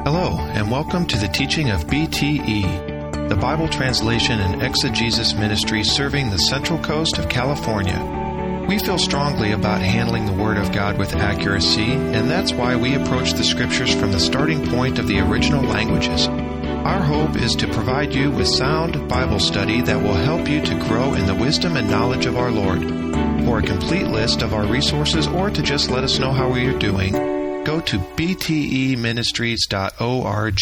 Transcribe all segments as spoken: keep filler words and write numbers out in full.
Hello, and welcome to the teaching of B T E, the Bible Translation and Exegesis Ministry serving the Central Coast of California. We feel strongly about handling the Word of God with accuracy, and that's why we approach the Scriptures from the starting point of the original languages. Our hope is to provide you with sound Bible study that will help you to grow in the wisdom and knowledge of our Lord. For a complete list of our resources or to just let us know how we are doing, go to b t e ministries dot org.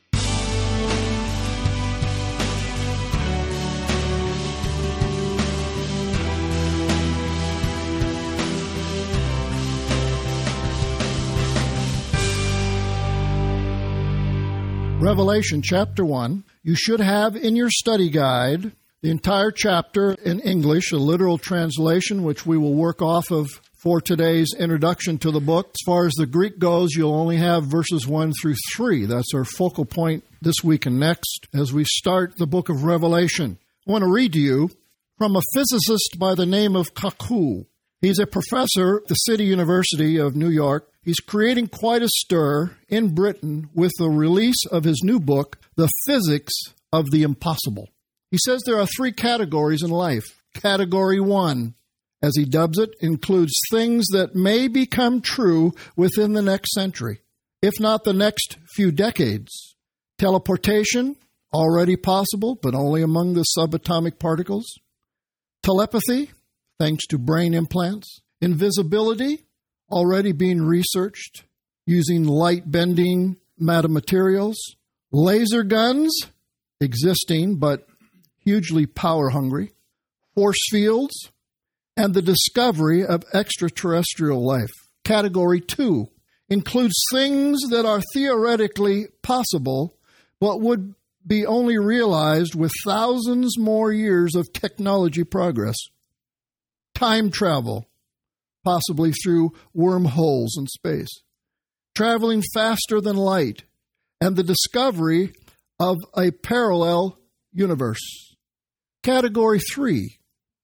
Revelation chapter one. You should have in your study guide the entire chapter in English, a literal translation, which we will work off of for today's introduction to the book. As far as the Greek goes, you'll only have verses one through three. That's our focal point this week and next as we start the book of Revelation. I want to read to you from a physicist by the name of Kaku. He's a professor at the City University of New York. He's creating quite a stir in Britain with the release of his new book, The Physics of the Impossible. He says there are three categories in life. Category one, as he dubs it, includes things that may become true within the next century, if not the next few decades. Teleportation, already possible, but only among the subatomic particles. Telepathy, thanks to brain implants. Invisibility, already being researched using light-bending metamaterials. Laser guns, existing but hugely power-hungry. Force fields, and the discovery of extraterrestrial life. Category two includes things that are theoretically possible, but would be only realized with thousands more years of technology progress. Time travel, possibly through wormholes in space. Traveling faster than light, and the discovery of a parallel universe. Category three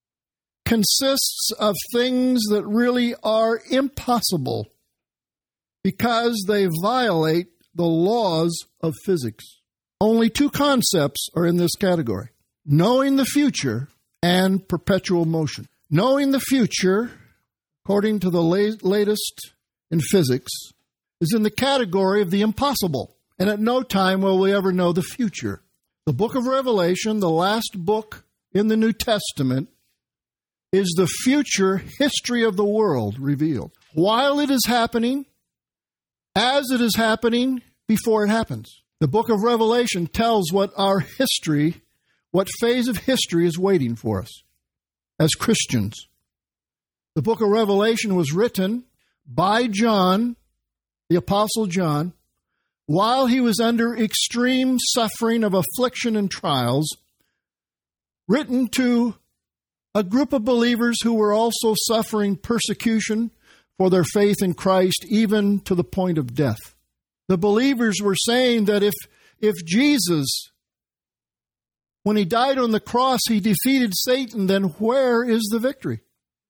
consists of things that really are impossible because they violate the laws of physics. Only two concepts are in this category: knowing the future and perpetual motion. Knowing the future, according to the la- latest in physics, is in the category of the impossible, and at no time will we ever know the future. The book of Revelation, the last book in the New Testament, is the future history of the world revealed. While it is happening, as it is happening, before it happens. The book of Revelation tells what our history, what phase of history is waiting for us as Christians. The book of Revelation was written by John, the Apostle John, while he was under extreme suffering of affliction and trials, written to a group of believers who were also suffering persecution for their faith in Christ, even to the point of death. The believers were saying that if, if Jesus, when he died on the cross, he defeated Satan, then where is the victory?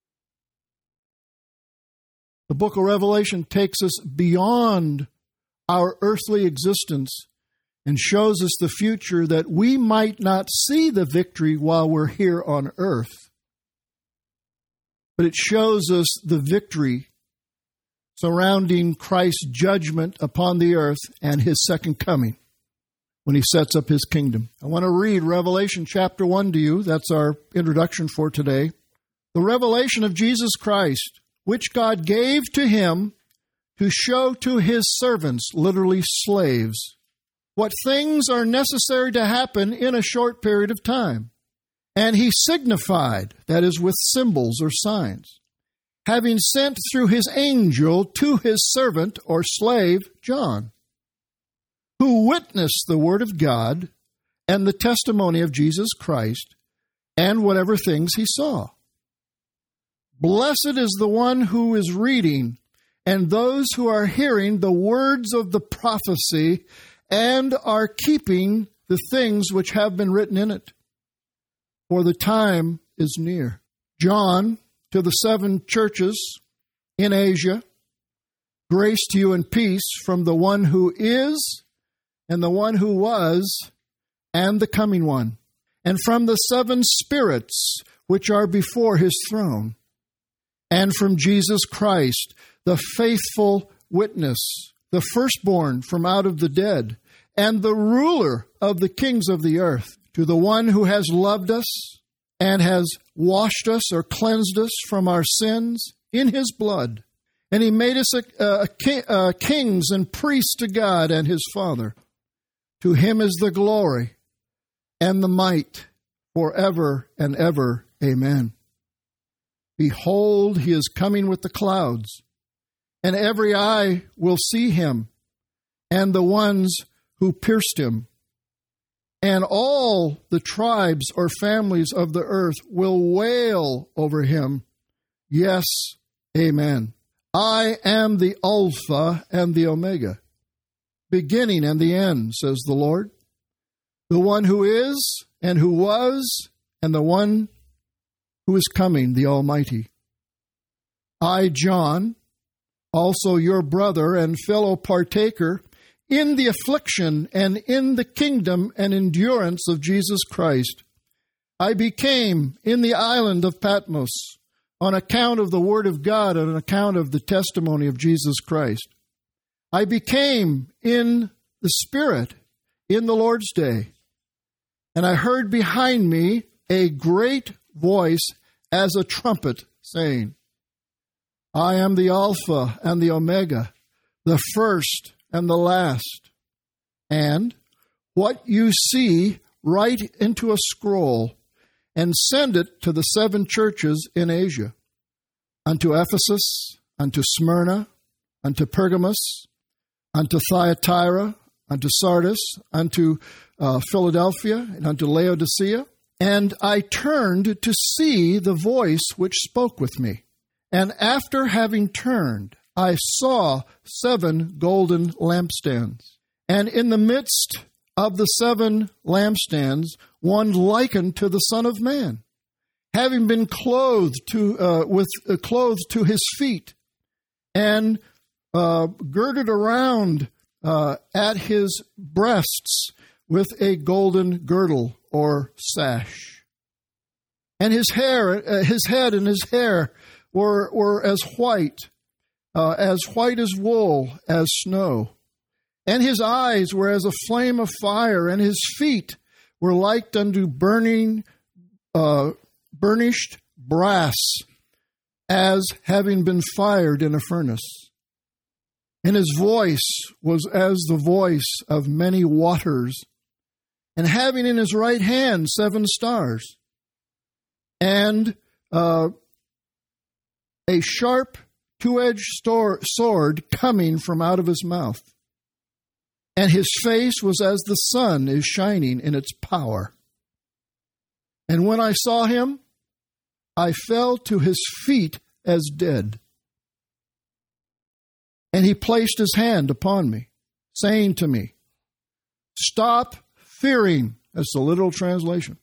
The book of Revelation takes us beyond our earthly existence and shows us the future that we might not see the victory while we're here on earth. But it shows us the victory surrounding Christ's judgment upon the earth and his second coming when he sets up his kingdom. I want to read Revelation chapter one to you. That's our introduction for today. The revelation of Jesus Christ, which God gave to him to show to his servants, literally slaves, what things are necessary to happen in a short period of time. And he signified, that is, with symbols or signs, having sent through his angel to his servant or slave, John, who witnessed the word of God and the testimony of Jesus Christ and whatever things he saw. Blessed is the one who is reading and those who are hearing the words of the prophecy and are keeping the things which have been written in it, for the time is near. John, to the seven churches in Asia, grace to you and peace from the one who is, and the one who was, and the coming one, and from the seven spirits which are before his throne, and from Jesus Christ, the faithful witness, the firstborn from out of the dead, and the ruler of the kings of the earth, to the one who has loved us and has washed us or cleansed us from our sins in his blood. And he made us a, a, a, a kings and priests to God and his Father. To him is the glory and the might forever and ever. Amen. Behold, he is coming with the clouds, and every eye will see him, and the ones who pierced him. And all the tribes or families of the earth will wail over him. Yes, amen. I am the Alpha and the Omega, beginning and the end, says the Lord, the one who is and who was, and the one who is coming, the Almighty. I, John, also your brother and fellow partaker in the affliction and in the kingdom and endurance of Jesus Christ, I became in the island of Patmos on account of the word of God and on account of the testimony of Jesus Christ. I became in the Spirit in the Lord's day, and I heard behind me a great voice as a trumpet saying, I am the Alpha and the Omega, the first and the last. And what you see, write into a scroll and send it to the seven churches in Asia, unto Ephesus, unto Smyrna, unto Pergamos, unto Thyatira, unto Sardis, unto uh, Philadelphia, and unto Laodicea. And I turned to see the voice which spoke with me. And after having turned, I saw seven golden lampstands. And in the midst of the seven lampstands, one likened to the Son of Man, having been clothed to uh, with uh, clothes to his feet, and uh, girded around uh, at his breasts with a golden girdle or sash. And his hair, uh, his head and his hair were were as white, uh, as white as wool, as snow. And his eyes were as a flame of fire, and his feet were like unto burning, uh, burnished brass, as having been fired in a furnace. And his voice was as the voice of many waters, and having in his right hand seven stars, and uh, a sharp two-edged sword coming from out of his mouth. And his face was as the sun is shining in its power. And when I saw him, I fell to his feet as dead. And he placed his hand upon me, saying to me, Stop fearing. That's the literal translation.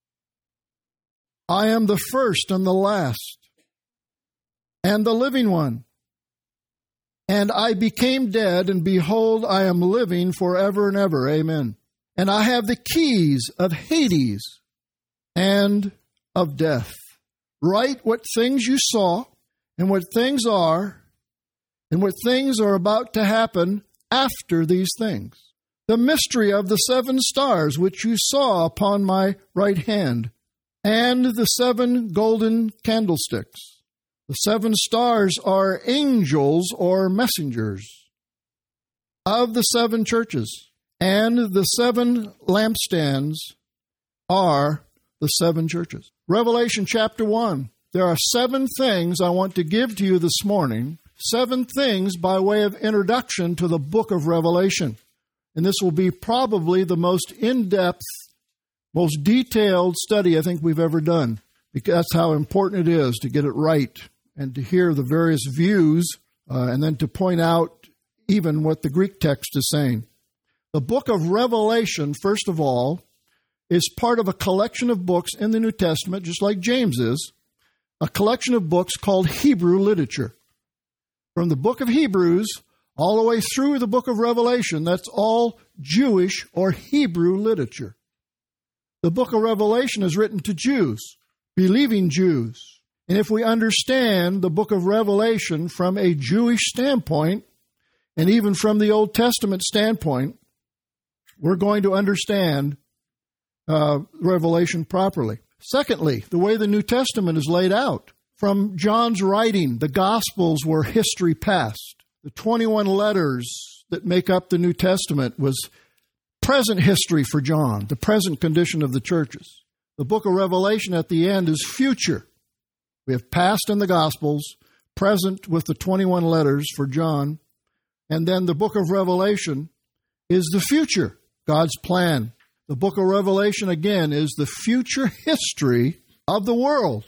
I am the first and the last, and the living one. And I became dead, and behold, I am living forever and ever. Amen. And I have the keys of Hades and of death. Write what things you saw, and what things are, and what things are about to happen after these things. The mystery of the seven stars which you saw upon my right hand, and the seven golden candlesticks. The seven stars are angels or messengers of the seven churches, and the seven lampstands are the seven churches. Revelation chapter one. There are seven things I want to give to you this morning, seven things by way of introduction to the book of Revelation. And this will be probably the most in-depth, most detailed study I think we've ever done, because that's how important it is to get it right and to hear the various views, uh, and then to point out even what the Greek text is saying. The book of Revelation, first of all, is part of a collection of books in the New Testament, just like James is, a collection of books called Hebrew literature. From the book of Hebrews all the way through the book of Revelation, that's all Jewish or Hebrew literature. The book of Revelation is written to Jews, believing Jews. And if we understand the book of Revelation from a Jewish standpoint, and even from the Old Testament standpoint, we're going to understand uh, Revelation properly. Secondly, the way the New Testament is laid out. From John's writing, the Gospels were history past. The twenty-one letters that make up the New Testament was present history for John, the present condition of the churches. The book of Revelation at the end is future. We have past in the Gospels, present with the twenty-one letters for John, and then the book of Revelation is the future, God's plan. The book of Revelation, again, is the future history of the world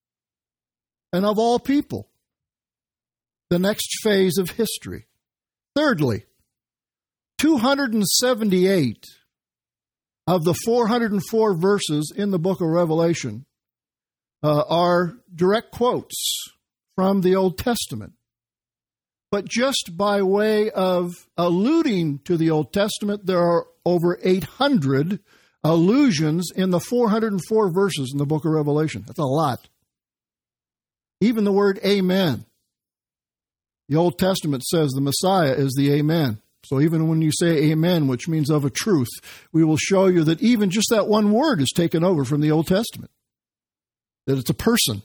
and of all people. The next phase of history. Thirdly, two hundred seventy-eight of the four hundred four verses in the book of Revelation uh, are direct quotes from the Old Testament. But just by way of alluding to the Old Testament, there are over eight hundred allusions in the four hundred four verses in the book of Revelation. That's a lot. Even the word amen. The Old Testament says the Messiah is the amen. So even when you say amen, which means of a truth, we will show you that even just that one word is taken over from the Old Testament. That it's a person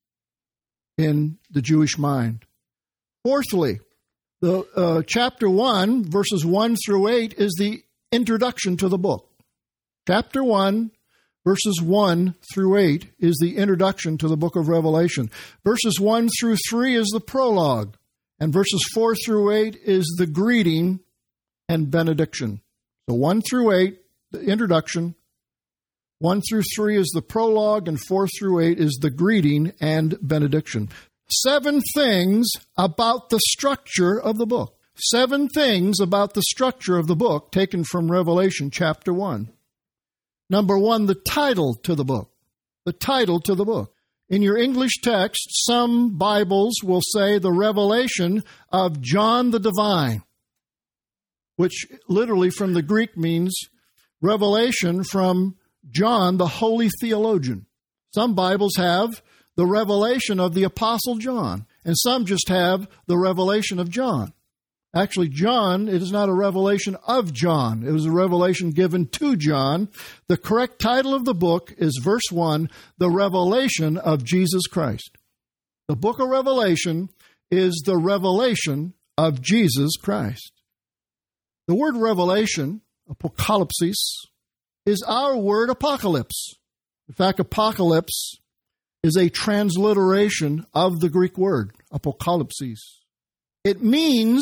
in the Jewish mind. Fourthly, the uh, chapter one, verses one through eight, is the introduction to the book. Chapter one, verses one through eight, is the introduction to the book of Revelation. Verses one through three is the prologue. And verses four through eight is the greeting and benediction. So one through eight, the introduction. one through three is the prologue, and four through eight is the greeting and benediction. Seven things about the structure of the book. Seven things about the structure of the book taken from Revelation chapter one. Number one, the title to the book. The title to the book. In your English text, some Bibles will say the revelation of John the Divine, which literally from the Greek means revelation from John the Holy Theologian. Some Bibles have the revelation of the Apostle John, and some just have the revelation of John. Actually, John, it is not a revelation of John. It was a revelation given to John. The correct title of the book is verse one, The Revelation of Jesus Christ. The book of Revelation is the revelation of Jesus Christ. The word revelation, apocalypsis, is our word apocalypse. In fact, apocalypse is a transliteration of the Greek word, apocalypsis. It means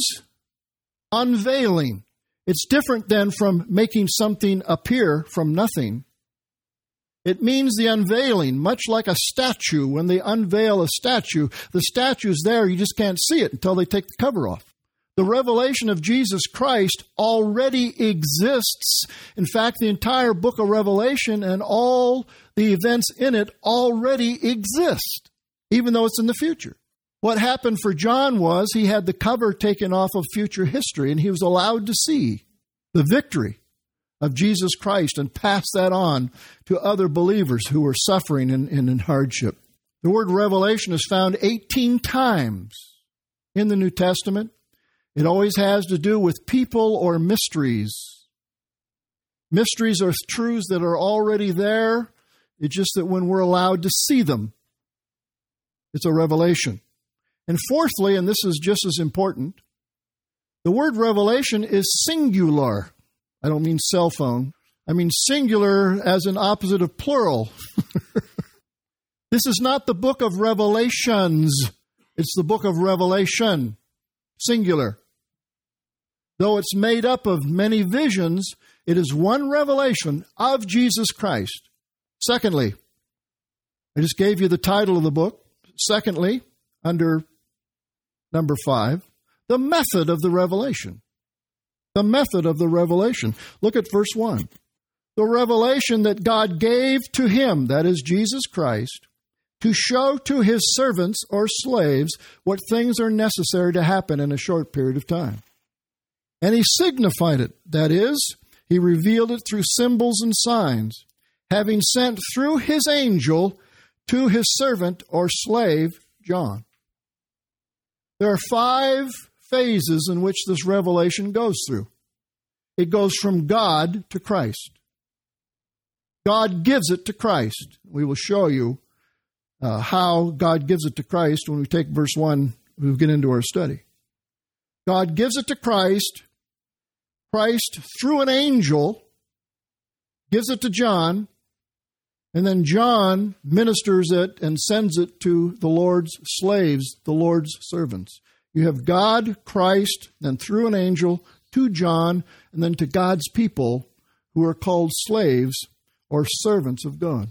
unveiling. It's different than from making something appear from nothing. It means the unveiling, much like a statue. When they unveil a statue, the statue's there, you just can't see it until they take the cover off. The revelation of Jesus Christ already exists. In fact, the entire book of Revelation and all the events in it already exist, even though it's in the future. What happened for John was he had the cover taken off of future history, and he was allowed to see the victory of Jesus Christ and pass that on to other believers who were suffering in, in, in hardship. The word revelation is found eighteen times in the New Testament. It always has to do with people or mysteries. Mysteries are truths that are already there. It's just that when we're allowed to see them, it's a revelation. And fourthly, and this is just as important, the word revelation is singular. I don't mean cell phone. I mean singular as an opposite of plural. This is not the book of Revelations. It's the book of Revelation, singular. Though it's made up of many visions, it is one revelation of Jesus Christ. Secondly, I just gave you the title of the book. Secondly, under number five, the method of the revelation. The method of the revelation. Look at verse one. The revelation that God gave to him, that is Jesus Christ, to show to his servants or slaves what things are necessary to happen in a short period of time. And he signified it, that is, he revealed it through symbols and signs, having sent through his angel to his servant or slave, John. There are five phases in which this revelation goes through. It goes from God to Christ. God gives it to Christ. We will show you uh, how God gives it to Christ when we take verse one, we'll get into our study. God gives it to Christ. Christ, through an angel, gives it to John, and then John ministers it and sends it to the Lord's slaves, the Lord's servants. You have God, Christ, then through an angel to John, and then to God's people who are called slaves or servants of God.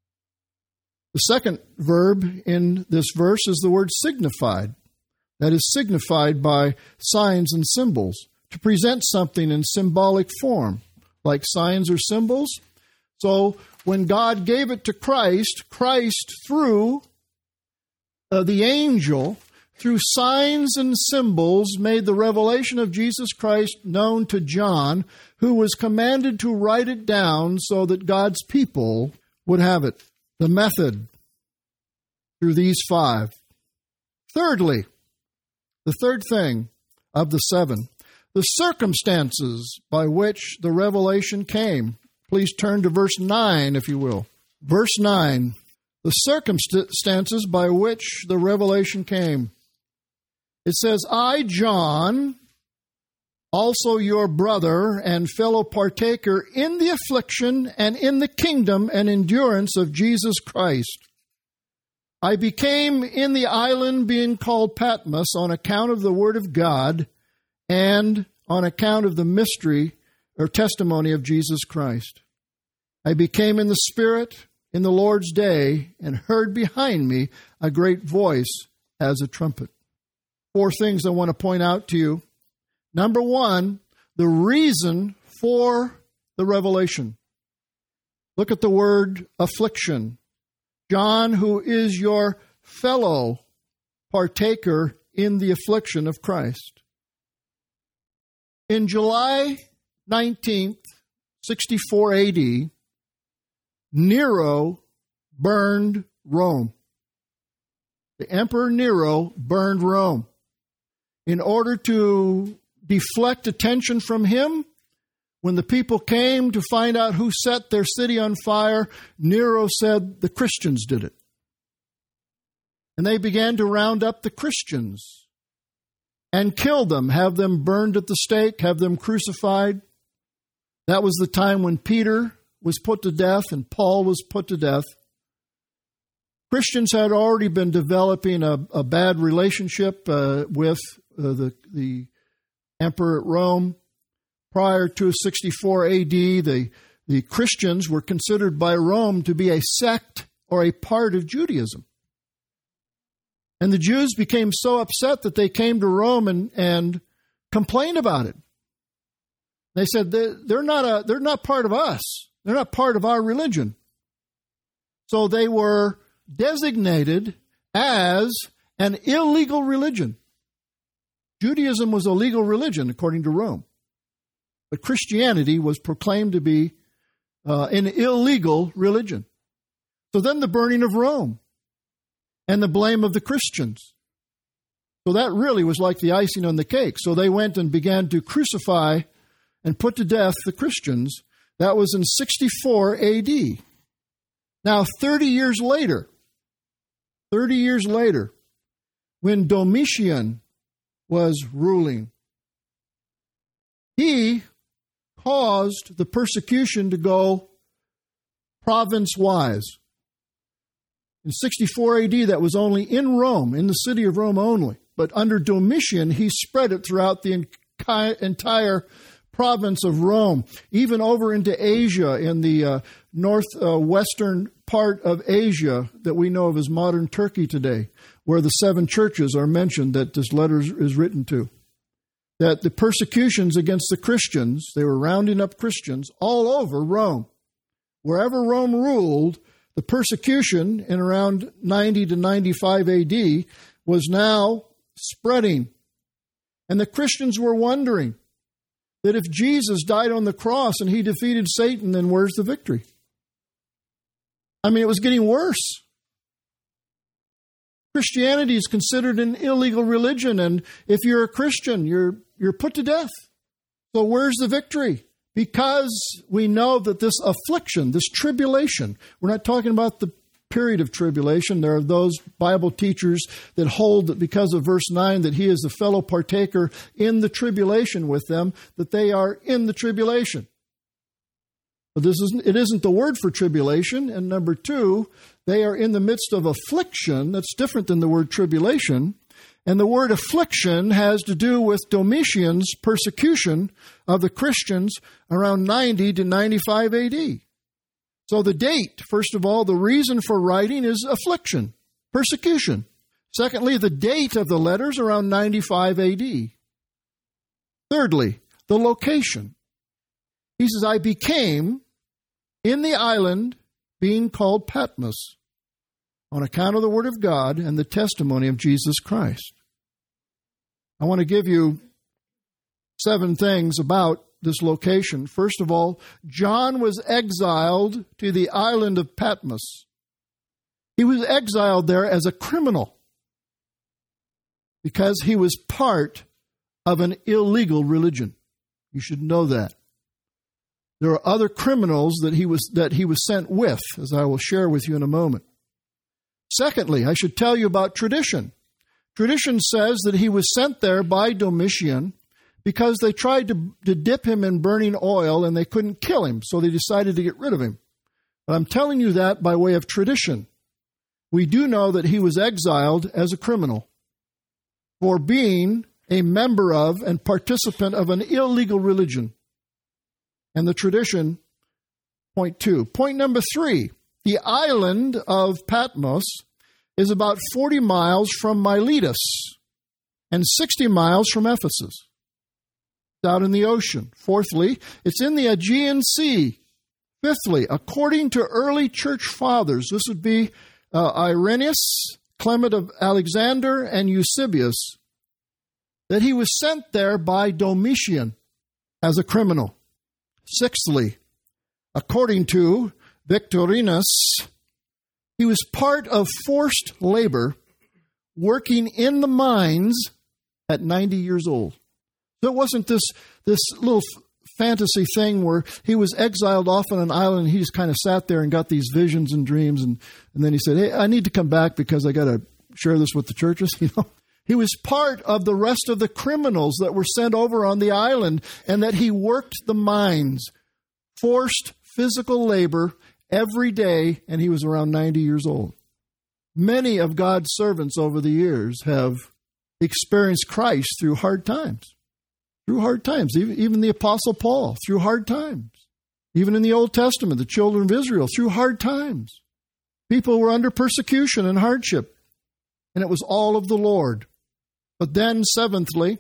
The second verb in this verse is the word signified. That is signified by signs and symbols, to present something in symbolic form, like signs or symbols. So when God gave it to Christ, Christ through uh, the angel, through signs and symbols, made the revelation of Jesus Christ known to John, who was commanded to write it down so that God's people would have it. The method through these five. Thirdly, the third thing of the seven, the circumstances by which the revelation came. Please turn to verse nine, if you will. Verse nine, the circumstances by which the revelation came. It says, I, John, also your brother and fellow partaker in the affliction and in the kingdom and endurance of Jesus Christ. I became in the island being called Patmos on account of the word of God and on account of the mystery or testimony of Jesus Christ. I became in the Spirit in the Lord's day and heard behind me a great voice as a trumpet. Four things I want to point out to you. Number one, the reason for the revelation. Look at the word affliction. John, who is your fellow partaker in the affliction of Christ. In July nineteenth, sixty-four A D, Nero burned Rome. The Emperor Nero burned Rome. In order to deflect attention from him, when the people came to find out who set their city on fire, Nero said the Christians did it. And they began to round up the Christians and kill them, have them burned at the stake, have them crucified. That was the time when Peter was put to death and Paul was put to death. Christians had already been developing a, a bad relationship uh, with uh, the, the emperor at Rome. Prior to sixty-four A D, the, the Christians were considered by Rome to be a sect or a part of Judaism. And the Jews became so upset that they came to Rome and, and complained about it. They said they're, they're not a, they're not part of us. They're not part of our religion. So they were designated as an illegal religion. Judaism was a legal religion according to Rome. But Christianity was proclaimed to be uh, an illegal religion. So then the burning of Rome and the blame of the Christians. So that really was like the icing on the cake. So they went and began to crucify and put to death the Christians. That was in sixty-four A D. Now, thirty years later, thirty years later, when Domitian was ruling, he caused the persecution to go province-wise. In sixty-four A D, that was only in Rome, in the city of Rome only. But under Domitian, he spread it throughout the entire province of Rome, even over into Asia, in the uh, northwestern uh, part of Asia that we know of as modern Turkey today, where the seven churches are mentioned that this letter is written to. That the persecutions against the Christians, they were rounding up Christians all over Rome. Wherever Rome ruled, the persecution in around ninety to ninety-five A D was now spreading. And the Christians were wondering, that if Jesus died on the cross and he defeated Satan, then where's the victory? I mean, it was getting worse. Christianity is considered an illegal religion, and if you're a Christian, you're you're put to death. So where's the victory? Because we know that this affliction, this tribulation, we're not talking about the period of tribulation. There are those Bible teachers that hold that because of verse nine that he is a fellow partaker in the tribulation with them, that they are in the tribulation. But this isn't, it isn't the word for tribulation. And number two, they are in the midst of affliction. That's different than the word tribulation. And the word affliction has to do with Domitian's persecution of the Christians around ninety to ninety-five A D. So the date, first of all, the reason for writing is affliction, persecution. Secondly, the date of the letters around ninety-five A D. Thirdly, the location. He says, I became in the island being called Patmos on account of the word of God and the testimony of Jesus Christ. I want to give you seven things about this location. First of all, John was exiled to the island of Patmos. He was exiled there as a criminal because he was part of an illegal religion. You should know that. There are other criminals that he was that he was sent with, as I will share with you in a moment. Secondly, I should tell you about tradition. Tradition says that he was sent there by Domitian because they tried to, to dip him in burning oil and they couldn't kill him, so they decided to get rid of him. But I'm telling you that by way of tradition. We do know that he was exiled as a criminal for being a member of and participant of an illegal religion. And the tradition, point two. Point number three, the island of Patmos is about forty miles from Miletus and sixty miles from Ephesus. It's out in the ocean. Fourthly, it's in the Aegean Sea. Fifthly, according to early church fathers, this would be uh, Irenaeus, Clement of Alexander, and Eusebius, that he was sent there by Domitian as a criminal. Sixthly, according to Victorinus, he was part of forced labor working in the mines at ninety years old. So it wasn't this, this little f- fantasy thing where he was exiled off on an island and he just kind of sat there and got these visions and dreams. And, and then he said, hey, I need to come back because I got to share this with the churches, you know. He was part of the rest of the criminals that were sent over on the island, and that he worked the mines, forced physical labor every day, and he was around ninety years old. Many of God's servants over the years have experienced Christ through hard times. Through hard times. Even the Apostle Paul, through hard times. Even in the Old Testament, the children of Israel, through hard times. People were under persecution and hardship, and it was all of the Lord. But then, seventhly,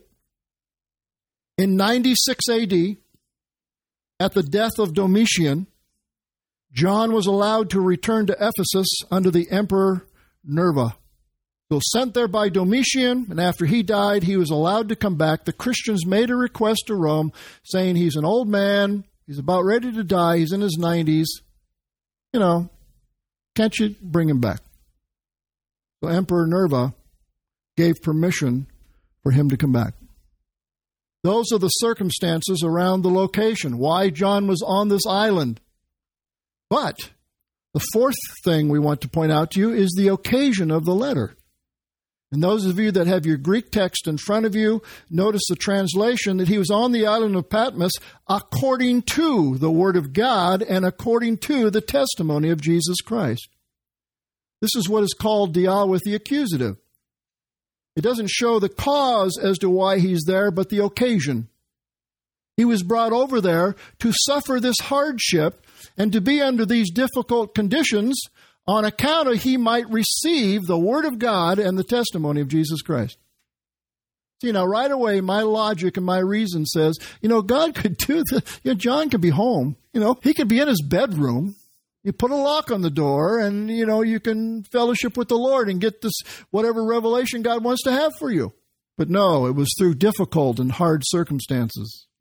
in ninety-six A D, at the death of Domitian, John was allowed to return to Ephesus under the Emperor Nerva. So sent there by Domitian, and after he died, he was allowed to come back. The Christians made a request to Rome, saying he's an old man, he's about ready to die, he's in his nineties. You know, can't you bring him back? So Emperor Nerva gave permission for him to come back. Those are the circumstances around the location, why John was on this island. But the fourth thing we want to point out to you is the occasion of the letter. And those of you that have your Greek text in front of you, notice the translation that he was on the island of Patmos according to the word of God and according to the testimony of Jesus Christ. This is what is called dia with the accusative. It doesn't show the cause as to why he's there, but the occasion. He was brought over there to suffer this hardship and to be under these difficult conditions on account of he might receive the word of God and the testimony of Jesus Christ. See, now right away, my logic and my reason says, you know, God could do this. You know, John could be home. You know, he could be in his bedroom. You put a lock on the door and, you know, you can fellowship with the Lord and get this, whatever revelation God wants to have for you. But no, it was through difficult and hard circumstances.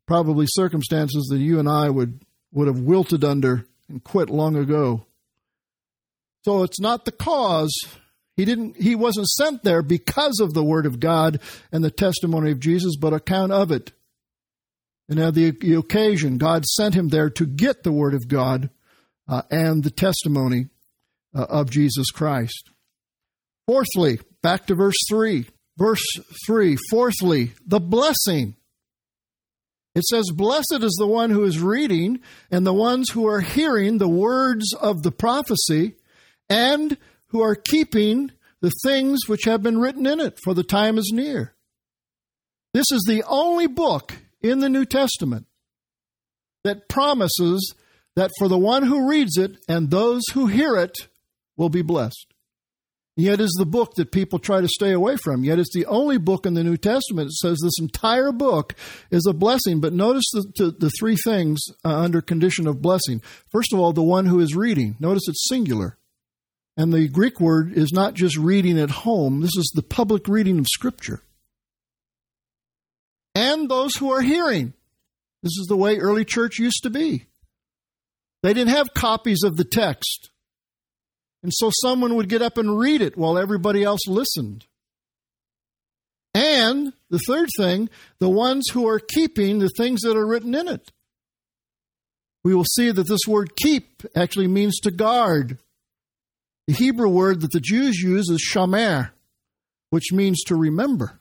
probably circumstances that you and I would, would have wilted under and quit long ago. So it's not the cause. He didn't. He wasn't sent there because of the Word of God and the testimony of Jesus, but account of it. And at the, the occasion, God sent him there to get the Word of God uh, and the testimony uh, of Jesus Christ. Fourthly, back to verse three. Verse three, fourthly, the blessing. It says, blessed is the one who is reading and the ones who are hearing the words of the prophecy and who are keeping the things which have been written in it, for the time is near. This is the only book in the New Testament that promises that for the one who reads it and those who hear it will be blessed. Yet is the book that people try to stay away from. Yet it's the only book in the New Testament that says this entire book is a blessing. But notice the, the, the three things uh, under condition of blessing. First of all, the one who is reading. Notice it's singular. And the Greek word is not just reading at home. This is the public reading of Scripture. And those who are hearing. This is the way early church used to be. They didn't have copies of the text. And so someone would get up and read it while everybody else listened. And the third thing, the ones who are keeping the things that are written in it. We will see that this word keep actually means to guard. The Hebrew word that the Jews use is shamer, which means to remember.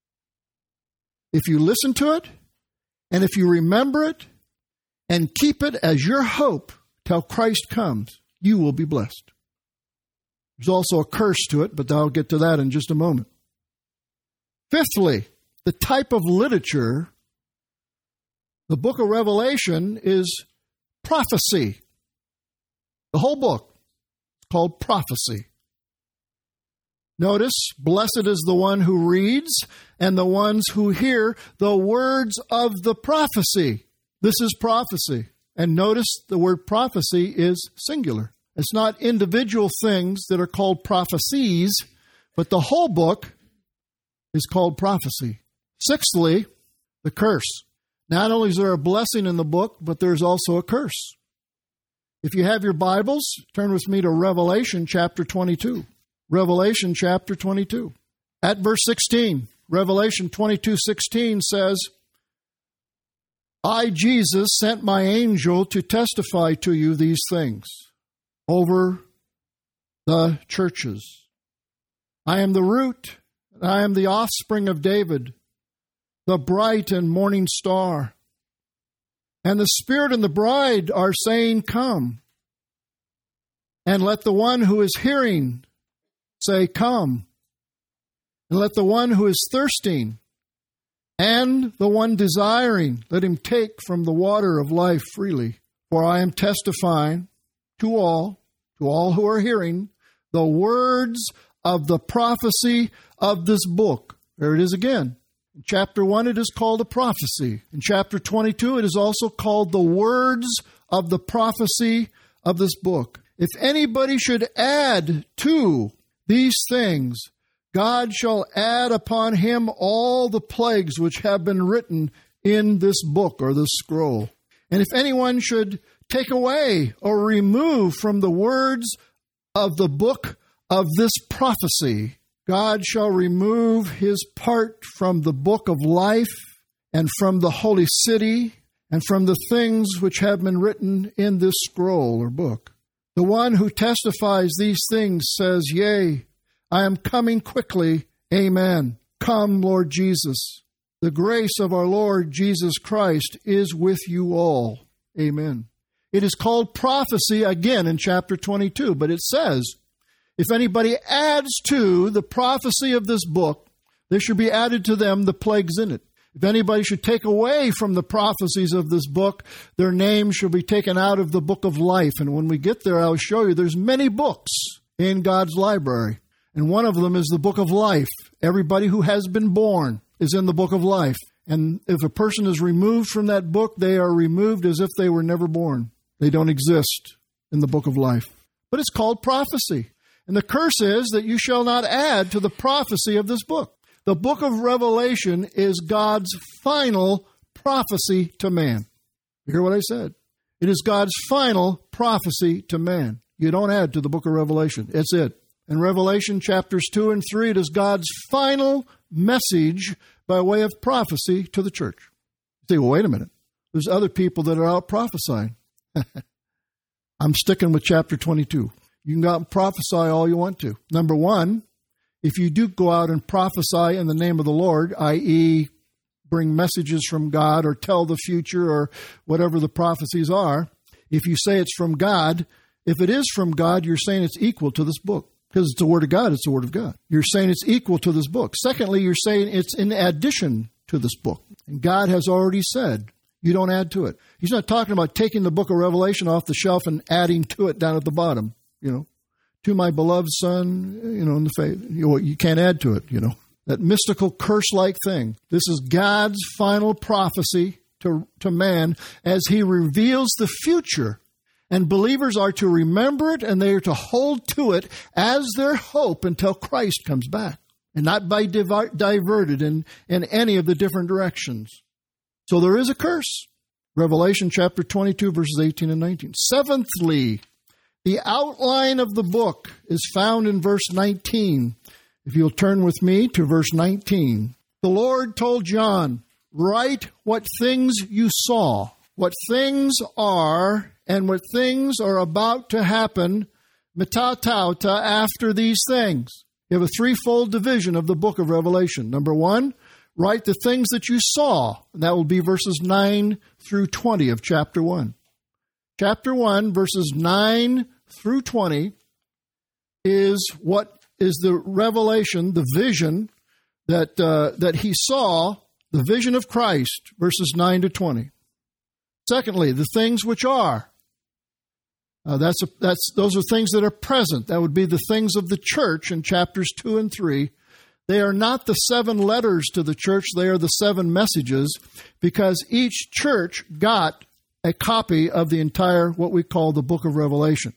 If you listen to it, and if you remember it, and keep it as your hope till Christ comes, you will be blessed. There's also a curse to it, but I'll get to that in just a moment. Fifthly, the type of literature. The book of Revelation is prophecy. The whole book is called prophecy. Notice, blessed is the one who reads and the ones who hear the words of the prophecy. This is prophecy. And notice the word prophecy is singular. It's not individual things that are called prophecies, but the whole book is called prophecy. Sixthly, the curse. Not only is there a blessing in the book, but there's also a curse. If you have your Bibles, turn with me to Revelation chapter twenty-two. Revelation chapter twenty-two. At verse sixteen, Revelation twenty-two sixteen says, I, Jesus, sent my angel to testify to you these things over the churches. I am the root, and I am the offspring of David, the bright and morning star. And the Spirit and the bride are saying, come. And let the one who is hearing say, come. And let the one who is thirsting and the one desiring, let him take from the water of life freely. For I am testifying to all, to all who are hearing, the words of the prophecy of this book. There it is again. In chapter one, it is called a prophecy. In chapter twenty-two, it is also called the words of the prophecy of this book. If anybody should add to these things, God shall add upon him all the plagues which have been written in this book or this scroll. And if anyone should take away or remove from the words of the book of this prophecy, God shall remove his part from the book of life and from the holy city and from the things which have been written in this scroll or book. The one who testifies these things says, yea, I am coming quickly. Amen. Come, Lord Jesus. The grace of our Lord Jesus Christ is with you all. Amen. It is called prophecy again in chapter twenty-two, but it says, if anybody adds to the prophecy of this book, there should be added to them the plagues in it. If anybody should take away from the prophecies of this book, their name shall be taken out of the book of life. And when we get there, I'll show you there's many books in God's library. And one of them is the book of life. Everybody who has been born is in the book of life. And if a person is removed from that book, they are removed as if they were never born. They don't exist in the book of life. But it's called prophecy. And the curse is that you shall not add to the prophecy of this book. The book of Revelation is God's final prophecy to man. You hear what I said? It is God's final prophecy to man. You don't add to the book of Revelation. It's it. In Revelation chapters two and three, it is God's final message by way of prophecy to the church. You say, well, wait a minute. There's other people that are out prophesying. I'm sticking with chapter twenty-two. You can go out and prophesy all you want to. Number one, if you do go out and prophesy in the name of the Lord, that is bring messages from God or tell the future or whatever the prophecies are, if you say it's from God, if it is from God, you're saying it's equal to this book. Because it's the Word of God, it's the Word of God. You're saying it's equal to this book. Secondly, you're saying it's in addition to this book. And God has already said, you don't add to it. He's not talking about taking the book of Revelation off the shelf and adding to it down at the bottom, you know. To my beloved son, you know, in the faith. You, you can't add to it, you know. That mystical curse-like thing. This is God's final prophecy to, to man as he reveals the future. And believers are to remember it and they are to hold to it as their hope until Christ comes back. And not by diver- diverted in, in any of the different directions. So there is a curse. Revelation chapter twenty-two, verses eighteen and nineteen. Seventhly, the outline of the book is found in verse nineteen. If you'll turn with me to verse nineteen. The Lord told John, write what things you saw, what things are, and what things are about to happen, metatauta, after these things. You have a threefold division of the book of Revelation. Number one, write the things that you saw. And that will be verses nine through twenty of chapter one. Chapter one, verses nine through twenty, is what is the revelation, the vision that uh, that he saw, the vision of Christ, verses nine to twenty. Secondly, the things which are. Uh, that's a, that's those are things that are present. That would be the things of the church in chapters two and three. They are not the seven letters to the church. They are the seven messages, because each church got a copy of the entire, what we call the book of Revelation.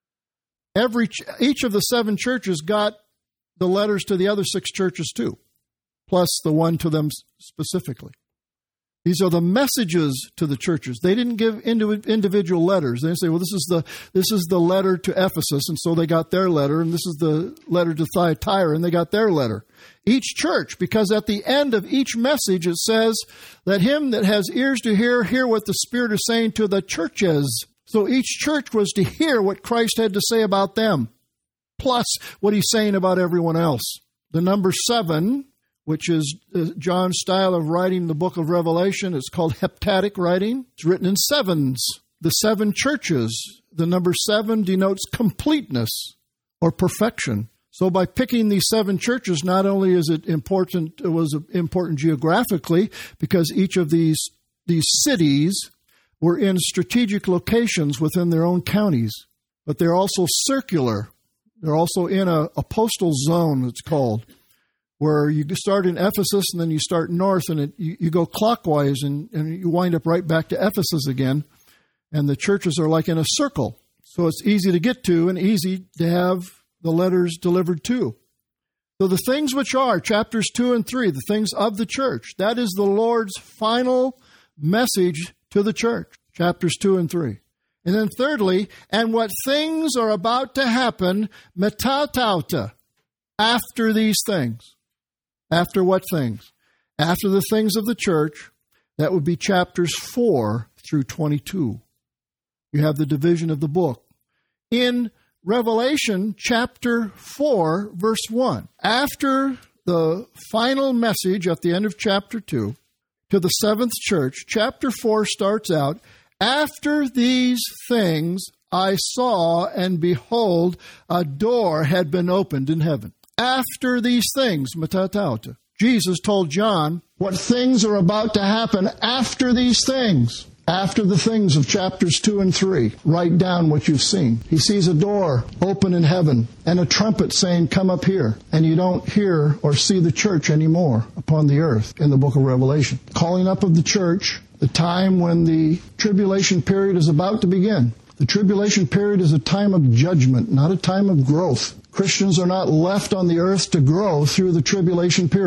Every Each of the seven churches got the letters to the other six churches too, plus the one to them specifically. These are the messages to the churches. They didn't give individual letters. They didn't say, well, this is the this is the letter to Ephesus, and so they got their letter, and this is the letter to Thyatira, and they got their letter. Each church, because at the end of each message it says, let him that has ears to hear, hear what the Spirit is saying to the churches. So each church was to hear what Christ had to say about them, plus what he's saying about everyone else. The number seven, which is John's style of writing the book of Revelation, it's called heptatic writing. It's written in sevens. The seven churches, the number seven denotes completeness or perfection. So by picking these seven churches, not only is it important, it was important geographically, because each of these these cities were in strategic locations within their own counties, but they're also circular. They're also in a, a postal zone, it's called, where you start in Ephesus and then you start north, and it, you, you go clockwise and, and you wind up right back to Ephesus again. And the churches are like in a circle. So it's easy to get to and easy to have the letters delivered to. So the things which are, chapters two and three, the things of the church, that is the Lord's final message to the church, chapters two and three. And then thirdly, and what things are about to happen, metatauta, after these things. After what things? After the things of the church, that would be chapters four through twenty-two. You have the division of the book. In Revelation chapter four, verse one, after the final message at the end of chapter two to the seventh church, chapter four starts out, after these things I saw, and behold, a door had been opened in heaven. After these things, metatauta. Jesus told John what things are about to happen after these things. After the things of chapters two and three. Write down what you've seen. He sees a door open in heaven and a trumpet saying, come up here. And you don't hear or see the church anymore upon the earth in the book of Revelation. Calling up of the church, the time when the tribulation period is about to begin. The tribulation period is a time of judgment, not a time of growth. Christians are not left on the earth to grow through the tribulation period.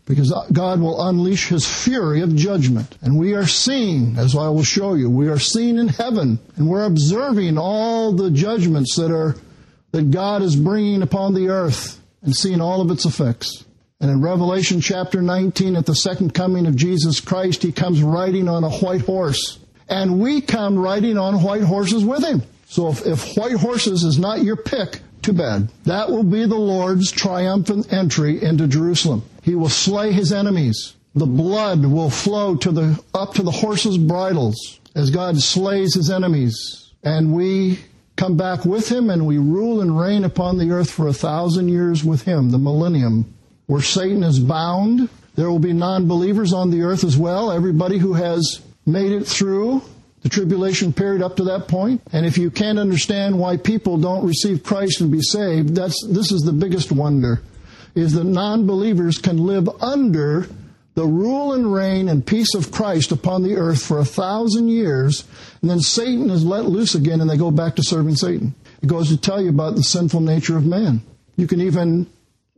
because God will unleash His fury of judgment. And we are seeing, as I will show you, we are seeing in heaven, and we're observing all the judgments that are that God is bringing upon the earth and seeing all of its effects. And in Revelation chapter nineteen, at the second coming of Jesus Christ, He comes riding on a white horse. And we come riding on white horses with Him. So if, if white horses is not your pick, too bad. That will be the Lord's triumphant entry into Jerusalem. He will slay His enemies. The blood will flow to the up to the horses' bridles as God slays His enemies. And we come back with Him, and we rule and reign upon the earth for a thousand years with Him, the millennium, where Satan is bound. There will be non-believers on the earth as well. Everybody who has made it through the tribulation period up to that point. And if you can't understand why people don't receive Christ and be saved, that's this is the biggest wonder, is that non-believers can live under the rule and reign and peace of Christ upon the earth for a thousand years, and then Satan is let loose again and they go back to serving Satan. It goes to tell you about the sinful nature of man. You can even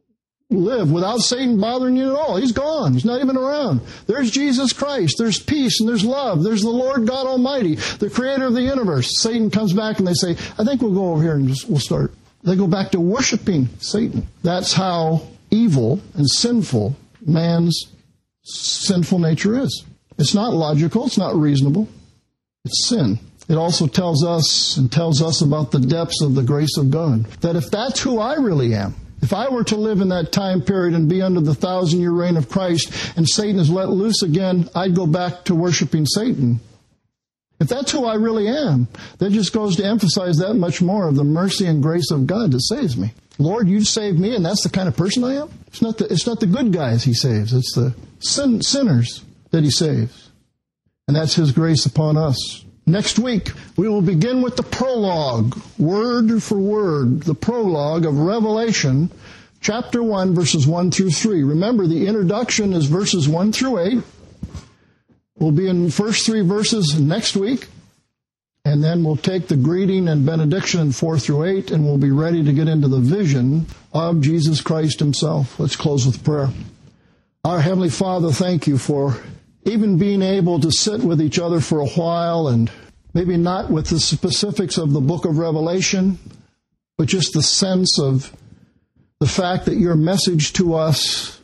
live without Satan bothering you at all. He's gone. He's not even around. There's Jesus Christ. There's peace and there's love. There's the Lord God Almighty, the creator of the universe. Satan comes back and they say, I think we'll go over here and just, we'll start. They go back to worshiping Satan. That's how evil and sinful man's sinful nature is. It's not logical. It's not reasonable. It's sin. It also tells us and tells us about the depths of the grace of God. That if that's who I really am, if I were to live in that time period and be under the thousand-year reign of Christ and Satan is let loose again, I'd go back to worshiping Satan. If that's who I really am, that just goes to emphasize that much more of the mercy and grace of God that saves me. Lord, you saved me, and that's the kind of person I am? It's not the, it's not the good guys He saves. It's the sin, sinners that He saves. And that's His grace upon us. Next week, we will begin with the prologue, word for word, the prologue of Revelation, chapter one, verses one through three. Remember, the introduction is verses one through eight. We'll be in the first three verses next week, and then we'll take the greeting and benediction in four through eight, and we'll be ready to get into the vision of Jesus Christ Himself. Let's close with prayer. Our Heavenly Father, thank You for even being able to sit with each other for a while, and maybe not with the specifics of the book of Revelation, but just the sense of the fact that Your message to us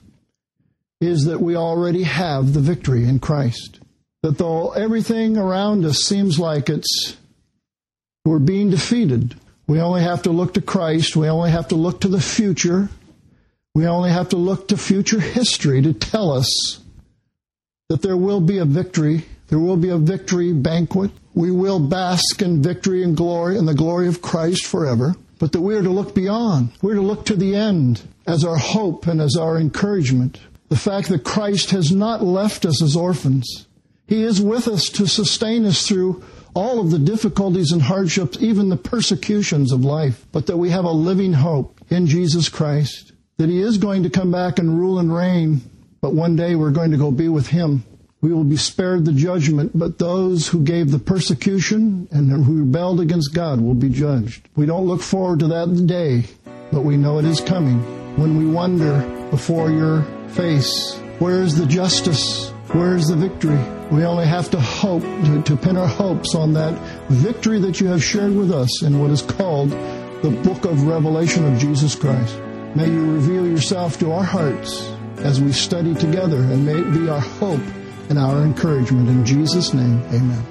is that we already have the victory in Christ. That though everything around us seems like it's we're being defeated, we only have to look to Christ. We only have to look to the future. We only have to look to future history to tell us that there will be a victory. There will be a victory banquet. We will bask in victory and glory and the glory of Christ forever. But that we are to look beyond. We're to look to the end as our hope and as our encouragement. The fact that Christ has not left us as orphans. He is with us to sustain us through all of the difficulties and hardships, even the persecutions of life. But that we have a living hope in Jesus Christ. That He is going to come back and rule and reign. But one day we're going to go be with Him. We will be spared the judgment, but those who gave the persecution and who rebelled against God will be judged. We don't look forward to that day, but we know it is coming. When we wonder before Your face, where is the justice? Where is the victory? We only have to hope, to, to pin our hopes on that victory that You have shared with us in what is called the book of Revelation of Jesus Christ. May You reveal Yourself to our hearts as we study together, and may it be our hope and our encouragement. In Jesus' name, amen.